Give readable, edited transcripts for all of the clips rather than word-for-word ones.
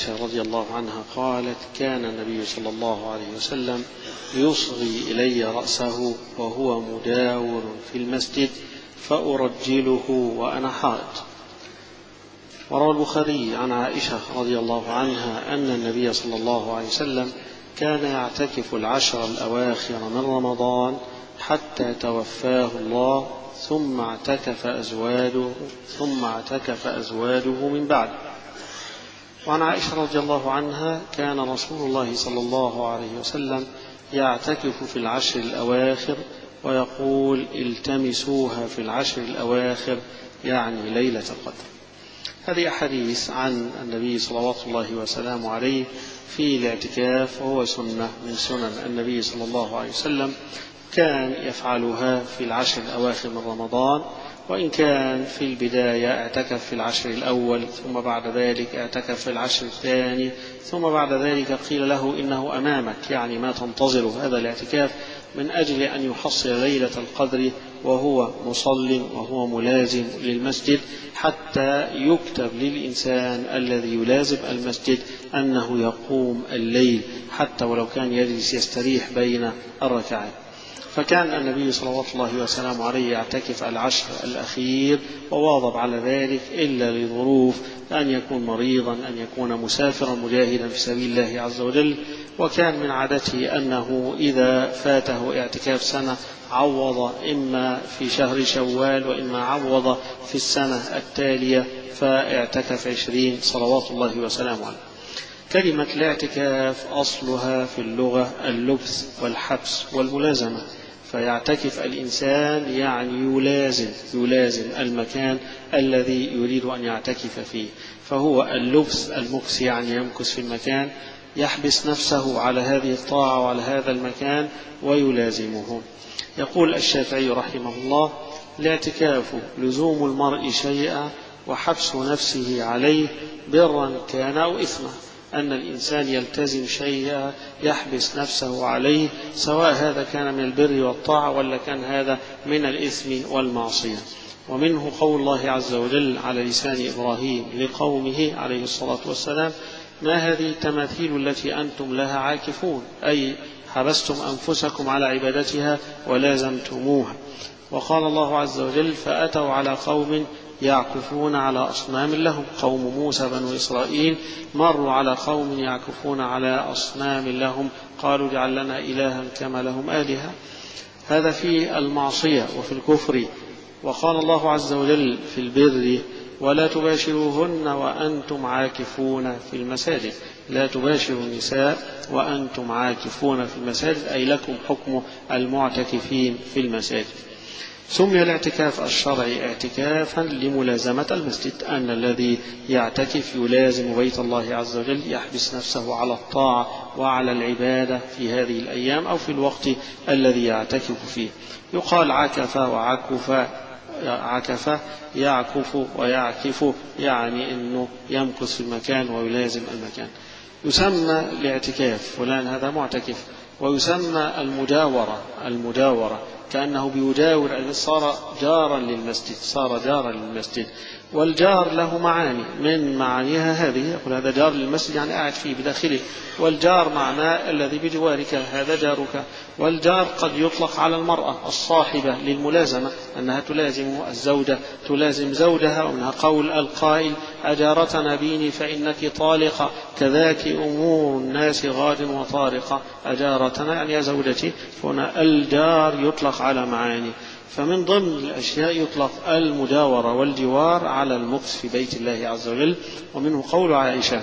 عائشة رضي الله عنها قالت: كان النبي صلى الله عليه وسلم يصغي إلي رأسه وهو مداور في المسجد فأرجله وأنا حائض. وروى البخاري عن عائشة رضي الله عنها أن النبي صلى الله عليه وسلم كان يعتكف العشر الأواخر من رمضان حتى توفاه الله، ثم اعتكف أزواجه من بعد. وعن عائشة رضي الله عنها: كان رسول الله صلى الله عليه وسلم يعتكف في العشر الأواخر ويقول: التمسوها في العشر الأواخر، يعني ليلة القدر. هذه أحاديث عن النبي صلوات الله وسلامه عليه في الاعتكاف، وهو سنة من سنن النبي صلى الله عليه وسلم، كان يفعلها في العشر الأواخر من رمضان، وإن كان في البداية اعتكف في العشر الأول، ثم بعد ذلك اعتكف في العشر الثاني، ثم بعد ذلك قيل له: إنه أمامك، يعني ما تنتظر هذا الاعتكاف من أجل أن يحصل ليلة القدر وهو مصل وهو ملازم للمسجد، حتى يكتب للإنسان الذي يلازم المسجد أنه يقوم الليل، حتى ولو كان يجلس يستريح بين الركعات. فكان النبي صلوات الله وسلامه عليه يعتكف العشر الأخير وواظب على ذلك، إلا لظروف: أن يكون مريضا، أن يكون مسافرا مجاهدا في سبيل الله عز وجل. وكان من عادته أنه إذا فاته اعتكاف سنة عوض إما في شهر شوال وإما عوض في السنة التالية، فاعتكف 20 صلوات الله وسلامه عليه. كلمة الاعتكاف أصلها في اللغة اللبس والحبس والملازمة، فيعتكف الإنسان يعني يلازم المكان الذي يريد أن يعتكف فيه، فهو اللبس المكس، يعني يمكث في المكان، يحبس نفسه على هذه الطاعة وعلى هذا المكان ويلازمه. يقول الشافعي رحمه الله: الاعتكاف لزوم المرء شيئا وحبس نفسه عليه، برا كان أو إثما، أن الإنسان يلتزم شيئا يحبس نفسه عليه، سواء هذا كان من البر والطاعة ولا كان هذا من الإثم والمعصية. ومنه قول الله عز وجل على لسان إبراهيم لقومه عليه الصلاة والسلام: ما هذه التماثيل التي أنتم لها عاكفون، أي حبستم أنفسكم على عبادتها ولازمتموها. وقال الله عز وجل: فأتوا على قوم يعكفون على أصنام لهم، قوم موسى بنو إسرائيل مروا على قوم يعكفون على أصنام لهم، قالوا: اجعل لنا إلها كما لهم آلهة. هذا في المعصية وفي الكفر. وقال الله عز وجل في البر: ولا تباشروهن وأنتم عاكفون في المساجد. لا تباشروا النساء وأنتم عاكفون في المساجد، أي لكم حكم المعتكفين في المساجد. سمي الاعتكاف الشرعي اعتكافا لملازمة المسجد، أن الذي يعتكف يلازم بيت الله عز وجل، يحبس نفسه على الطاعة وعلى العبادة في هذه الأيام أو في الوقت الذي يعتكف فيه. يقال عكف وعكف، عكف يعكف ويعكف، يعني أنه يمكث في المكان ويلازم المكان. يسمى الاعتكاف فلان هذا معتكف. ويسمى المداورة كأنه بيداور، صار جارا للمسجد. والجار له معاني، من معانيها هذه: يقول هذا جار للمسجد يعني قاعد فيه بداخله، والجار معناه الذي بجوارك، هذا جارك. والجار قد يطلق على المرأة الصاحبة للملازمة، أنها تلازم الزوجة تلازم زوجها. ومنها قول القائل: أجارتنا بيني فإنك طالقة، كذاك أمور الناس غاد وطارقة. أجارتنا يعني يا زوجتي. هنا الجار يطلق على معاني. فمن ضمن الأشياء يطلق المداورة والجوار على المكث في بيت الله عز وجل. ومنه قول عائشة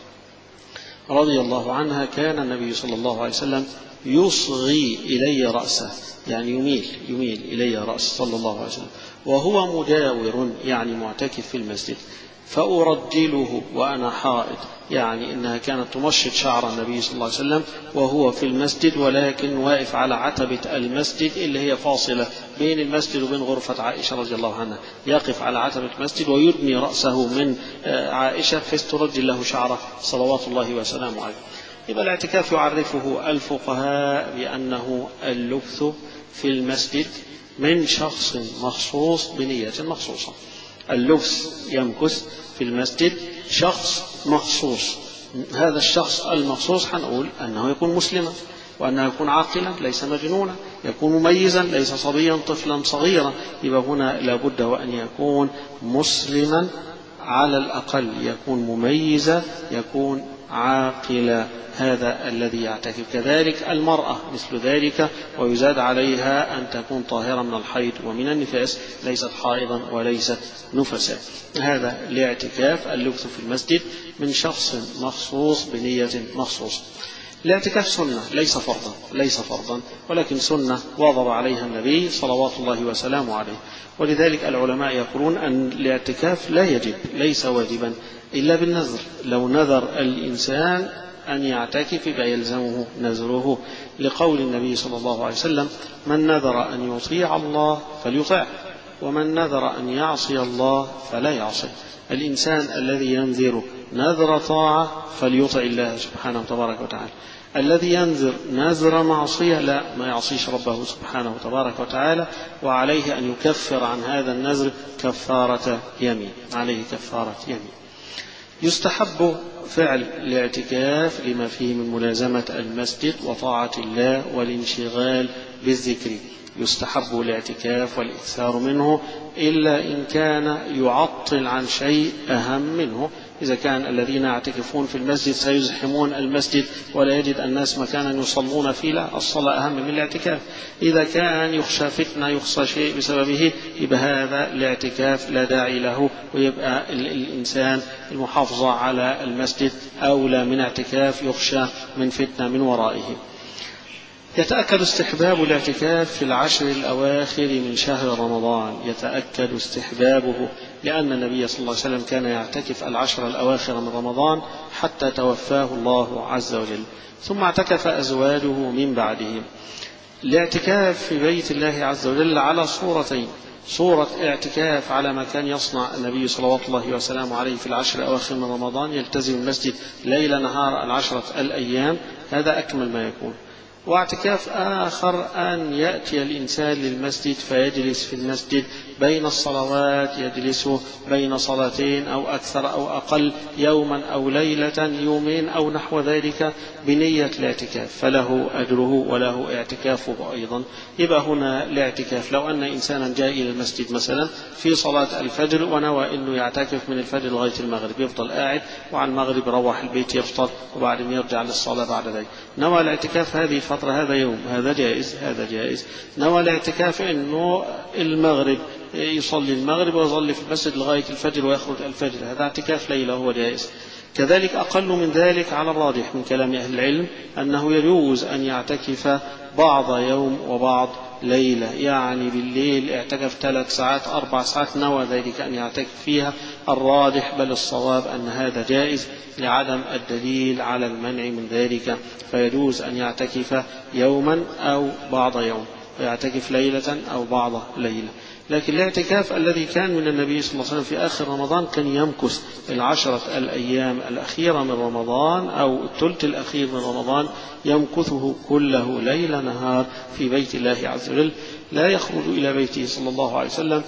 رضي الله عنها: كان النبي صلى الله عليه وسلم يصغي إلي رأسه، يعني يميل إلي رأسه صلى الله عليه وسلم، وهو مداور يعني معتكف في المسجد، فأرجله وأنا حائض، يعني إنها كانت تمشط شعر النبي صلى الله عليه وسلم وهو في المسجد، ولكن واقف على عتبة المسجد اللي هي فاصلة بين المسجد وبين غرفة عائشة رضي الله عنها، يقف على عتبة المسجد ويدني رأسه من عائشة بحيث ترجل له شعره صلوات الله وسلامه عليه. إذا الاعتكاف يعرفه الفقهاء بأنه اللبث في المسجد من شخص مخصوص بنية مخصوصة. اللبس يمكث في المسجد شخص مخصوص هذا الشخص المخصوص هنقول أنه يكون مسلما، وأنه يكون عاقلا ليس مجنونا، يكون مميزا ليس صبيا طفلا صغيرا. يبقى هنا لابد وأن يكون مسلما على الأقل، يكون مميزا، يكون عاقلا، هذا الذي يعتكف. كذلك المرأة مثل ذلك، ويزاد عليها أن تكون طاهرة من الحيض ومن النفاس، ليست حائضا وليست نفسا. هذا الاعتكاف اللبث في المسجد من شخص مخصوص بنية مخصوصة. الاعتكاف سنة ليس فرضا ولكن سنة واظب عليها النبي صلوات الله وسلامه عليه. ولذلك العلماء يقولون أن الاعتكاف لا يجب، ليس واجبا إلا بالنذر. لو نذر الإنسان أن يعتكف فيلزمه نذره، لقول النبي صلى الله عليه وسلم: من نذر أن يطيع الله فليطع، ومن نذر أن يعصي الله فلا يعصي. الإنسان الذي ينذر نذر طاعة فليطع الله سبحانه تبارك وتعالى. الذي ينذر نذر معصية لا، ما يعصيش ربه سبحانه تبارك وتعالى، وعليه أن يكفر عن هذا النذر كفارة يمين، عليه كفارة يمين. يستحب فعل الاعتكاف لما فيه من ملازمة المسجد وطاعة الله والانشغال بالذكر. يستحب الاعتكاف والإكثار منه إلا إن كان يعطل عن شيء أهم منه. إذا كان الذين يعتكفون في المسجد سيزحمون المسجد ولا يجد الناس مكانا يصلون فيه، لا، الصلاة أهم من الاعتكاف. إذا كان يخشى فتنة، يخشى شيء بسببه، يبقى هذا الاعتكاف لا داعي له، ويبقى الإنسان المحافظة على المسجد أولى من اعتكاف يخشى من فتنة من ورائه. يتأكد استحباب الاعتكاف في العشر الأواخر من شهر رمضان، يتأكد استحبابه لأن النبي صلى الله عليه وسلم كان يعتكف العشر الأواخر من رمضان حتى توفاه الله عز وجل، ثم اعتكف أزواجه من بعده. الاعتكاف في بيت الله عز وجل على صورتين: صورة اعتكاف على ما كان يصنع النبي صلوات الله وسلامه عليه في العشر الأواخر من رمضان، يلتزم المسجد ليل نهار العشرة الأيام، هذا أكمل ما يكون. واعتكاف آخر أن يأتي الإنسان للمسجد فيجلس في المسجد بين الصلوات، يجلس بين صلاتين أو أكثر أو أقل، يوما أو ليلة، يومين أو نحو ذلك، بنية الاعتكاف، فله أجره وله اعتكافه أيضا. يبقى هنا الاعتكاف لو أن إنسانا جاء إلى المسجد مثلا في صلاة الفجر ونوى أنه يعتكف من الفجر لغاية المغرب، يفضل قاعد، وعلى المغرب يروح البيت يفطر وبعدين يرجع للصلاة بعد ذلك. نوى الاعتكاف هذه فترة، هذا يوم، هذا جائز، هذا جائز. نوى الاعتكاف أنه المغرب يصلي المغرب ويظل في المسجد لغاية الفجر ويخرج الفجر، هذا اعتكاف ليلة، هو جائز. كذلك أقل من ذلك على الراجح من كلام أهل العلم أنه يجوز أن يعتكف بعض يوم وبعض ليلة، يعني بالليل اعتكف 3 ساعات 4 ساعات نوى ذلك أن يعتكف فيها. الراجح بل الصواب أن هذا جائز لعدم الدليل على المنع من ذلك، فيجوز أن يعتكف يوما أو بعض يوم، ويعتكف ليلة أو بعض ليلة. لكن الاعتكاف الذي كان من النبي صلى الله عليه وسلم في آخر رمضان كان يمكث 10 الأيام الأخيرة من رمضان أو الثلث الأخير من رمضان، يمكثه كله ليل نهار في بيت الله عز وجل، لا يخرج إلى بيته صلى الله عليه وسلم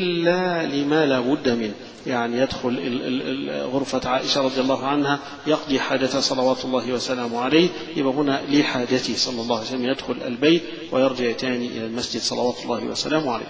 إلا لما لا بد منه، يعني يدخل غرفة عائشة رضي الله عنها يقضي حاجته صلوات الله وسلامه عليه، يبقى هنا لحاجته صلى الله عليه وسلم يدخل البيت ويرجع تاني إلى المسجد صلوات الله وسلامه عليه.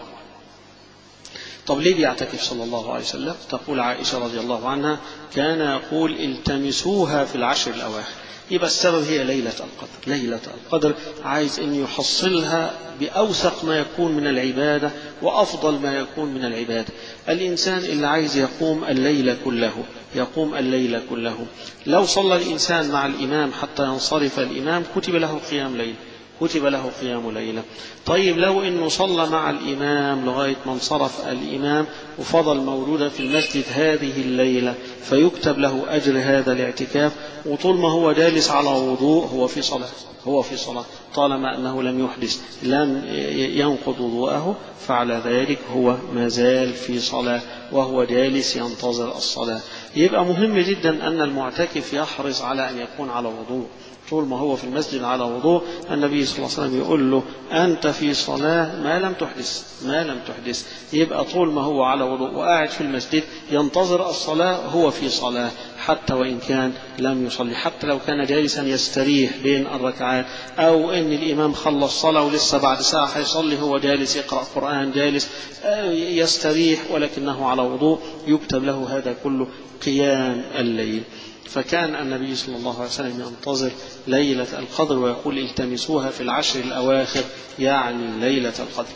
طب ليه بيعتكف صلى الله عليه وسلم؟ تقول عائشة رضي الله عنها: كان يقول التمسوها في العشر الأواخر. يبقى السبب هي ليلة القدر. ليلة القدر عايز أن يحصلها بأوثق ما يكون من العبادة وأفضل ما يكون من العبادة. الإنسان اللي عايز يقوم الليل كله يقوم الليل كله. لو صلى الإنسان مع الإمام حتى ينصرف الإمام كتب له قيام ليل، كتب له قيام ليلة. طيب لو إنه صلى مع الإمام لغاية ما انصرف الإمام وفضل مولودا في المسجد هذه الليلة فيكتب له أجر هذا الاعتكاف، وطول ما هو جالس على وضوء هو في صلاة طالما أنه لم يحدث، لم ينقض وضوءه، فعلى ذلك هو ما زال في صلاة وهو جالس ينتظر الصلاة. يبقى مهم جدا أن المعتكف يحرص على أن يكون على وضوء، طول ما هو في المسجد على وضوء النبي صلى الله عليه وسلم يقول له أنت في صلاة ما لم تحدث. يبقى طول ما هو على وضوء وقاعد في المسجد ينتظر الصلاة هو في صلاة، حتى وإن كان لم يصلي، حتى لو كان جالسا يستريح بين الركعات، أو إن الإمام خلص صلاة ولسه بعد ساعة هيصلي، هو جالس يقرأ قرآن، جالس يستريح ولكنه على وضوء، يكتب له هذا كله قيام الليل. فكان النبي صلى الله عليه وسلم ينتظر ليلة القدر ويقول التمسوها في العشر الأواخر، يعني ليلة القدر.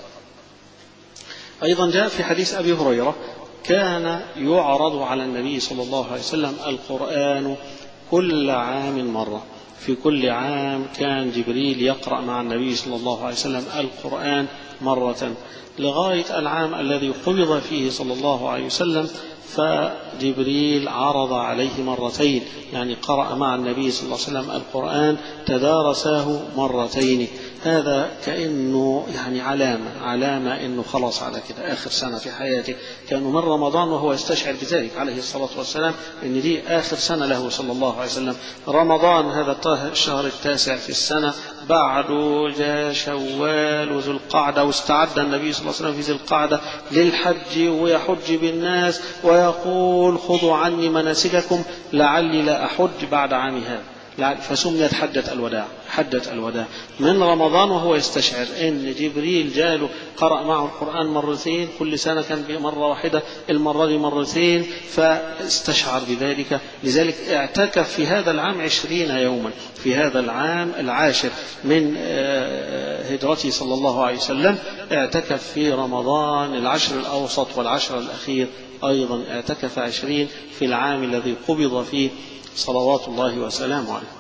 أيضا جاء في حديث أبي هريرة كان يعرض على النبي صلى الله عليه وسلم القرآن كل عام مرة. في كل عام كان جبريل يقرأ مع النبي صلى الله عليه وسلم القرآن مرة، لغاية العام الذي قبض فيه صلى الله عليه وسلم، فجبريل عرض عليه مرتين، يعني قرأ مع النبي صلى الله عليه وسلم القرآن تدارساه مرتين. هذا كأنه يعني علامة أنه خلاص على كده آخر سنة في حياته، كانه من رمضان وهو يستشعر بذلك عليه الصلاة والسلام أن دي آخر سنة له صلى الله عليه وسلم. رمضان هذا الشهر التاسع في السنة، بعده جاء شوال وذو القعدة، واستعد النبي صلى الله عليه وسلم في ذي القعدة للحج ويحج بالناس ويقول خذوا عني مناسككم لعلي لا أحج بعد عام هذا، فسميت حجة الوداع من رمضان، وهو يستشعر ان جبريل جاله قرأ معه القرآن مرتين، كل سنة كان مرة واحدة، المرة دي مرتين، فاستشعر بذلك. لذلك اعتكف في هذا العام 20 يوما، في هذا العام العاشر من هجرته صلى الله عليه وسلم، اعتكف في رمضان العشر الأوسط والعشر الأخير، أيضا اعتكف 20 في العام الذي قبض فيه صلوات الله وسلامه عليه.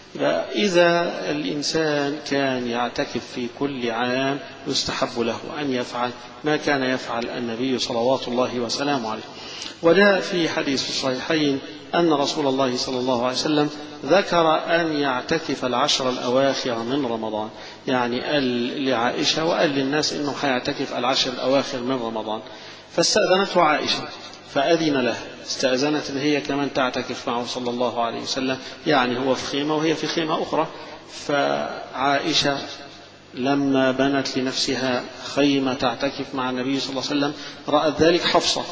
إذا الإنسان كان يعتكف في كل عام يستحب له أن يفعل ما كان يفعل النبي صلوات الله وسلامه عليه. وجاء في حديث الصحيحين أن رسول الله صلى الله عليه وسلم ذكر أن يعتكف العشر الأواخر من رمضان، يعني قال لعائشة وقال للناس إنه حيعتكف العشر الأواخر من رمضان، فاستأذنته عائشة فأذن له، استأذنت إن هي كمان تعتكف معه صلى الله عليه وسلم، يعني هو في خيمة وهي في خيمة أخرى. فعائشة لما بنت لنفسها خيمة تعتكف مع النبي صلى الله عليه وسلم رأت ذلك حفصة،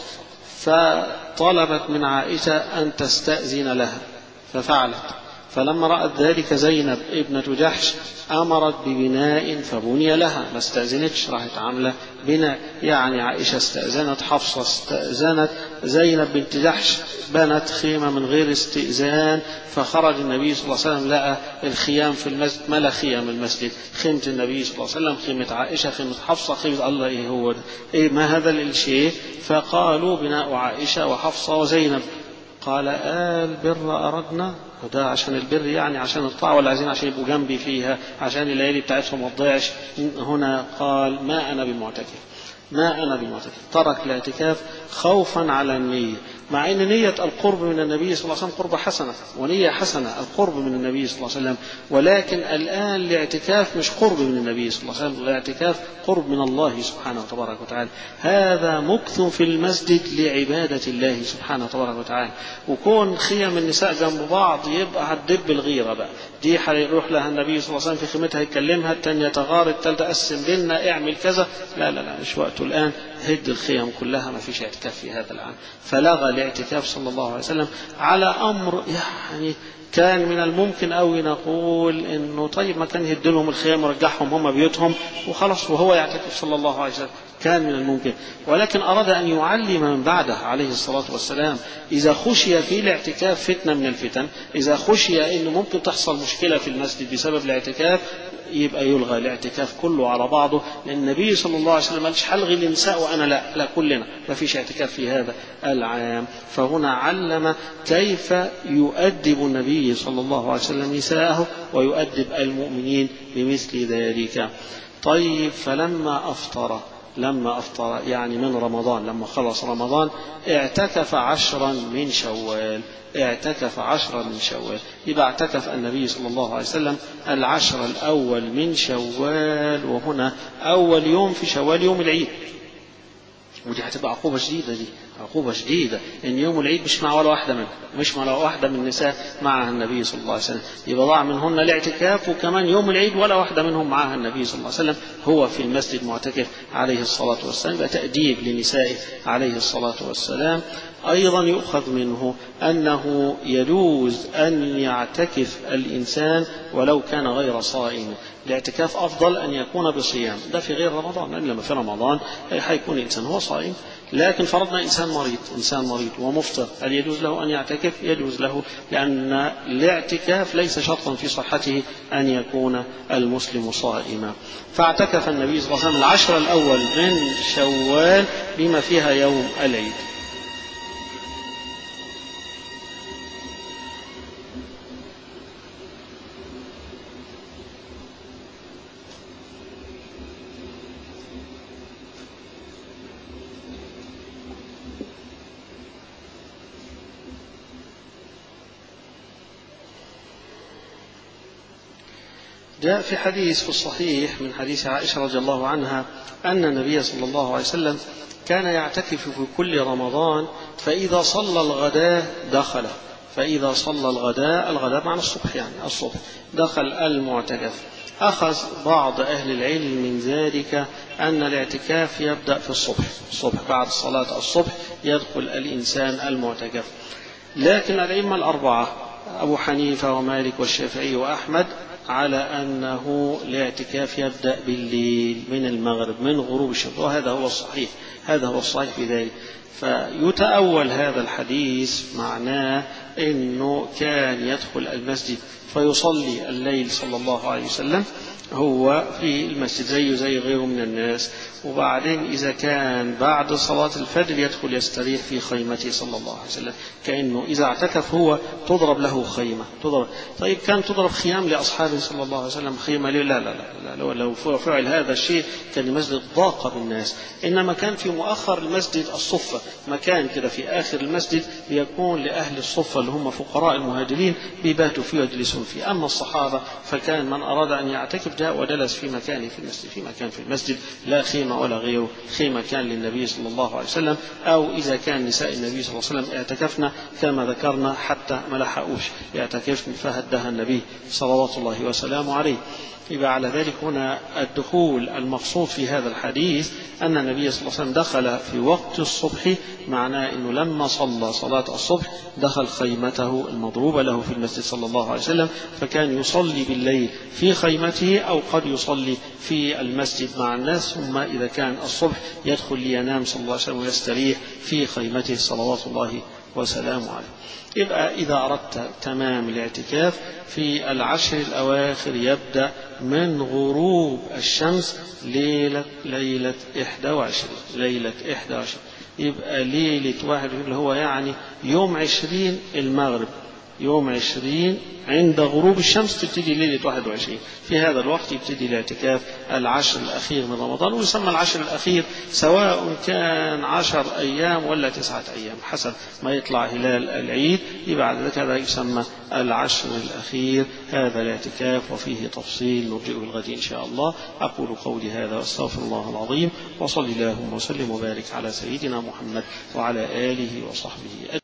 فطلبت من عائشة أن تستأذن لها ففعلت. فلما رأت ذلك زينب ابنة جحش أمرت ببناء فبني لها، ما استأذنتش، راحت عاملة بناء، يعني عائشة استأذنت، حفصة استأذنت، زينب بنت جحش بنت خيمة من غير استئذان. فخرج النبي صلى الله عليه وسلم لقى الخيام في المسجد، ملا خيام المسجد، خيمة النبي صلى الله عليه وسلم، خيمة عائشة، خيمة حفصة، خيمة الله، إيه هو ده؟ إيه ما هذا الشيء؟ فقالوا بناء عائشة وحفصة وزينب. قال البر أردنا، وده عشان البر يعني عشان الطاعة، ولا عايزين عشان يبقوا جنبي فيها عشان الليالي بتاعتهم ما تضيعش؟ هنا قال ما أنا بمعتكف، ترك الاعتكاف خوفا على النية، مع أن نية القرب من النبي صلى الله عليه وسلم قرب حسنة ونية حسنة، القرب من النبي صلى الله عليه وسلم، ولكن الآن الاعتكاف مش قرب من النبي صلى الله عليه وسلم، الاعتكاف قرب من الله سبحانه وتبارك وتعالى. هذا مكث في المسجد لعبادة الله سبحانه وتبارك وتعالى. وكون خيم النساء جنب بعض يبقى هتدب الغيرة بقى، دي هيروح لها النبي صلى الله عليه وسلم في خيمتها يكلمها، الثانية تغار، الثالثة قسم بيننا، اعمل كذا، لا مش وقته الآن، هد الخيم كلها، ما فيش اعتكاف في هذا العام. فلغى الاعتكاف صلى الله عليه وسلم على أمر يعني كان من الممكن أوي نقول إنه طيب ما كان يهد لهم الخيام ورجعهم هم بيوتهم وخلاص وهو يعتكف صلى الله عليه وسلم، كان من الممكن، ولكن أراد أن يعلم من بعده عليه الصلاة والسلام إذا خشي في الاعتكاف فتنة من الفتن، إذا خشي إنه ممكن تحصل مشكلة في المسجد بسبب الاعتكاف، يبقى يلغى الاعتكاف كله على بعضه، لأن النبي صلى الله عليه وسلم قالش حلغي النساء وأنا لا كلنا ما فيش اعتكاف في هذا العام. فهنا علم كيف يؤدب النبي صلى الله عليه وسلم نساءه ويؤدب المؤمنين بمثل ذلك. طيب فلما أفطر يعني من رمضان، لما خلص رمضان اعتكف 10 من شوال، يبقى اعتكف النبي صلى الله عليه وسلم 10 الأول من شوال، وهنا أول يوم في شوال يوم العيد، ودي هتبقى عقوبة شديدة، دي عقوبة شديدة، إن يوم العيد مش مع ولا واحدة منهم، مش مع ولا واحدة من النساء معها النبي صلى الله عليه وسلم، يبقى ضاع منهن الاعتكاف، وكمان يوم العيد ولا واحدة منهم معها النبي صلى الله عليه وسلم، هو في المسجد معتكف عليه الصلاة والسلام، يبقى تأديب لنسائه عليه الصلاة والسلام. أيضا يؤخذ منه أنه يجوز أن يعتكف الإنسان ولو كان غير صائم. الاعتكاف أفضل أن يكون بصيام، ده في غير رمضان، لأن لما في رمضان حيكون الإنسان هو صائم. لكن فرضنا إنسان مريض ومفطر، هل يجوز له أن يعتكف؟ يجوز له، لأن الاعتكاف ليس شرطا في صحته أن يكون المسلم صائما. فاعتكف النبي صلى الله عليه وسلم العشر الأول من شوال بما فيها يوم العيد. جاء في حديث في الصحيح من حديث عائشة رضي الله عنها أن النبي صلى الله عليه وسلم كان يعتكف في كل رمضان، فإذا صلى الغداء دخل، فإذا صلى الغداء معنى الصبح، يعني الصبح دخل المعتكف. أخذ بعض أهل العلم من ذلك أن الاعتكاف يبدأ في الصبح بعد صلاة الصبح يدخل الإنسان المعتكف. لكن الأئمة الأربعة أبو حنيفة ومالك والشافعي وأحمد على أنه الاعتكاف يبدأ بالليل من المغرب من غروب الشمس، وهذا هو الصحيح، هذا هو الصحيح في ذلك. فيتأول هذا الحديث معناه أنه كان يدخل المسجد فيصلي الليل صلى الله عليه وسلم هو في المسجد زي غيره من الناس، وبعدين إذا كان بعد صلاة الفجر يدخل يستريح في خيمته صلى الله عليه وسلم، كأنه إذا اعتكف هو تضرب له خيمة تضرب. طيب كان تضرب خيام لأصحابه صلى الله عليه وسلم خيمة ليه؟ لا لا لا, لا لو فعل هذا الشيء كان المسجد ضاق بالناس، إنما كان في مؤخر المسجد الصفة، مكان كده في آخر المسجد يكون لأهل الصفة اللي هم فقراء المهاجرين بيباتوا فيه ويجلسون فيه. أما الصحابة فكان من أراد أن يعتكف جاء وجلس في مكانه في المسجد، في مكان في المسجد لا خيمة ولا غيره، خيمة كان للنبي صلى الله عليه وسلم، أو إذا كان نساء النبي صلى الله عليه وسلم اعتكفنا كما ذكرنا حتى ما لحقوش يعتكفن فهدها النبي صلوات الله وسلامه عليه. يبقى على ذلك هنا الدخول المقصود في هذا الحديث أن النبي صلى الله عليه وسلم دخل في وقت الصبح، معناه أنه لما صلى صلاة الصبح دخل خيمته المضروبة له في المسجد صلى الله عليه وسلم، فكان يصلي بالليل في خيمته أو قد يصلي في المسجد مع الناس، ثم إذا كان الصبح يدخل لينام صلى الله عليه وسلم ويستريح في خيمته صلوات الله وسلامه عليه. يبقى إذا أردت تمام الاعتكاف في العشر الأواخر يبدأ من غروب الشمس ليلة 21 يبقى ليلة 21 اللي هو يعني يوم 20 المغرب، يوم 20 عند غروب الشمس تبتدي ليلة 21. في هذا الوقت يبتدي الاعتكاف العشر الأخير من رمضان، ويسمى العشر الأخير سواء كان 10 أيام ولا 9 أيام حسب ما يطلع هلال العيد، يبقى بعد ذلك هذا يسمى العشر الأخير. هذا الاعتكاف وفيه تفصيل نرجئه الغد إن شاء الله. أقول قولي هذا واستغفر الله العظيم، وصلي اللهم وسلم وبارك على سيدنا محمد وعلى آله وصحبه